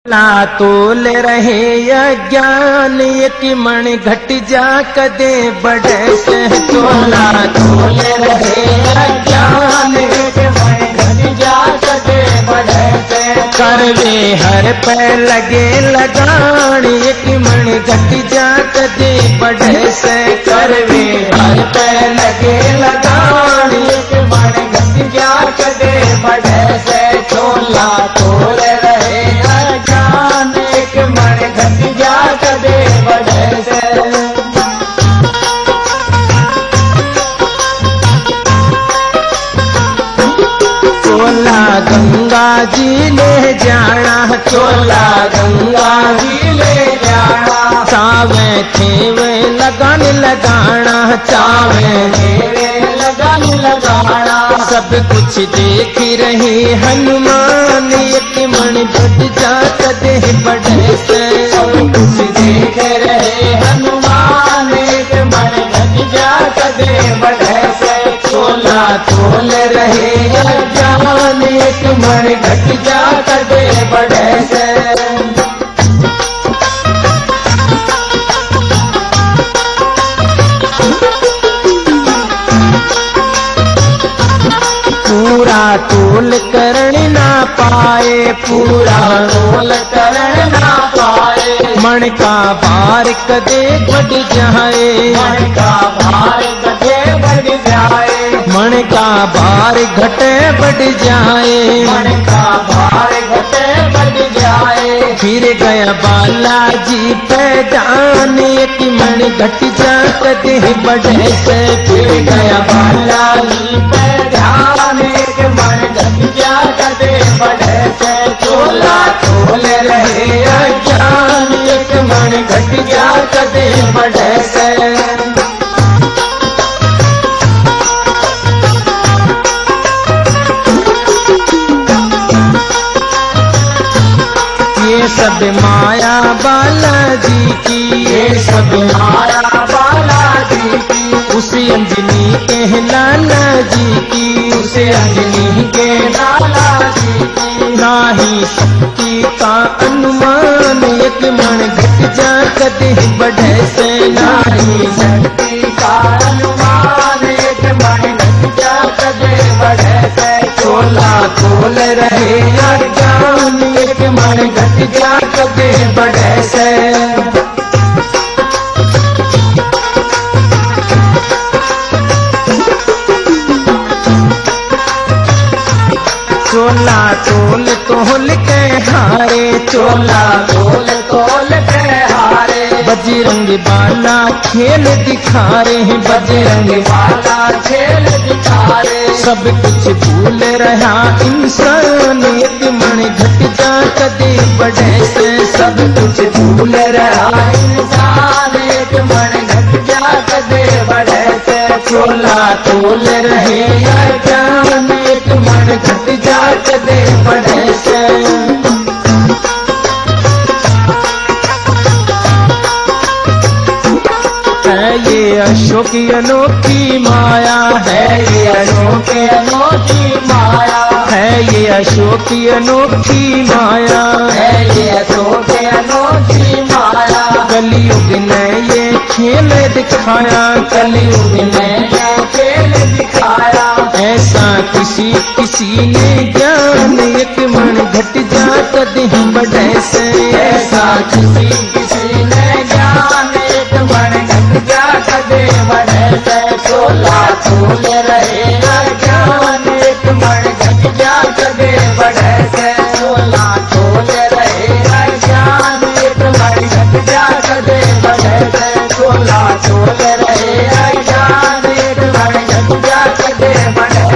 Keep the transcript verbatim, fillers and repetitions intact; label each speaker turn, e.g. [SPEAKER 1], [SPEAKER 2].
[SPEAKER 1] ला तोल रहे अज्ञान एक मन घट जा कदे बढ़े से तोला तोल रहे अज्ञान एक मन घट जा कदे बढ़े से करवे हर पे लगे लगान एक मन घट जा कदे बढ़े से करवे हर पे लगे लगान एक मन घट जा कदे बढ़े से तोला तोल रहे अज्ञान एक मन घट जा कदे बढ़े से चोला गंगा जी ले जाना चोला गंगा जी ले जाना चावे थेवे लगन लगाना चावे थेवे लगन लगाना सब कुछ देख रहे हनुमान एक मन घट जा कदे बढ़े से सब कुछ देख रहे हनुमान एक मन घट जा कदे बढ़े से चोला तोल रहे अज्ञान एक मन घट जा कदे बढ़े से पूरा तोल करण ना पाए पूरा तोल करण ना पाए मन का भार कदे बढ़ जाए मन का भार कदे बढ़ जाए मन का भार घटे बढ़ जाए मन का भार घटे बढ़ जाए फिर गया बालाजी पैदान एक मन घट जा कदे बढ़े से फिर गया बालाजी पैदान एक मन घट जा कदे बढ़े से चोला तोल रहे अज्ञान एक मन घट जा कदे बढ़े से ये सब माया बालाजी की ये सब माया बालाजी की उसे अंजनी के लाला जी की उसे अंजनी के लाला जी की नाही शक्ति का अनुमान एक मन घट जा कदे बढ़े से नाही शक्ति का अनुमान एक मन घट जा कदे बढ़े से चोला तोल रहे अज्ञान एक मन घट जा कदे बढ़े से चोला तोल तोल के हारे चोला तोल तोल के हारे बजरंग बाला खेल दिखा रहे बजरंग बाला खेल दिखा रहे सब कुछ भूल रहा इंसान एक मन घट जा कदे बढ़े से सब कुछ भूल रहा इंसान एक मन घट जा कदे बढ़े से चोला तोल रहे अज्ञान एक मन घट जा कदे बढ़े से है ये अशोक अनोखी माया है ये अशोक अनोखी माया है ये अशोक अनोखी माया है ये अशोक अनोखी माया कलयुग ने ये खेल दिखाया कलयुग ने ये खेल दिखाया ऐसा किसी किसी ने ज्ञान एक मन घट जा कदे बढ़े से ऐसा किसी किसी ने ज्ञान एक मन घट जा कदे बढ़े से चोला तोल रहे अज्ञान एक मन घट जा कदे बढ़े से चोला तोल रहे अज्ञान एक मन घट जा कदे बढ़े से चोला तोल रहे अज्ञान एक मन घट जा कदे बढ़े